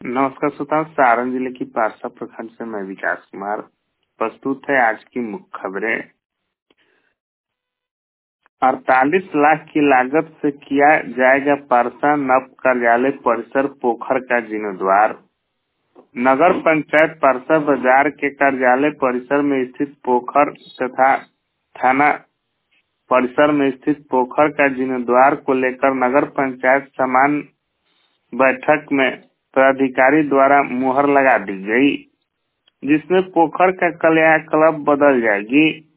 नमस्कार श्रोताओं, सारण जिले की पारसा प्रखंड से मैं विकास कुमार। प्रस्तुत है आज की मुख्य खबरें। 48 लाख की लागत से किया जाएगा पारसा नव कार्यालय परिसर पोखर का जीर्णोद्धार। नगर पंचायत पारसा बाजार के कार्यालय परिसर में स्थित पोखर तथा थाना परिसर में स्थित पोखर का जीर्णोद्धार को लेकर नगर पंचायत सामान्य बैठक में पदाधिकारी द्वारा मुहर लगा दी गई, जिसमें पोखर का क्लब बदल जाएगी।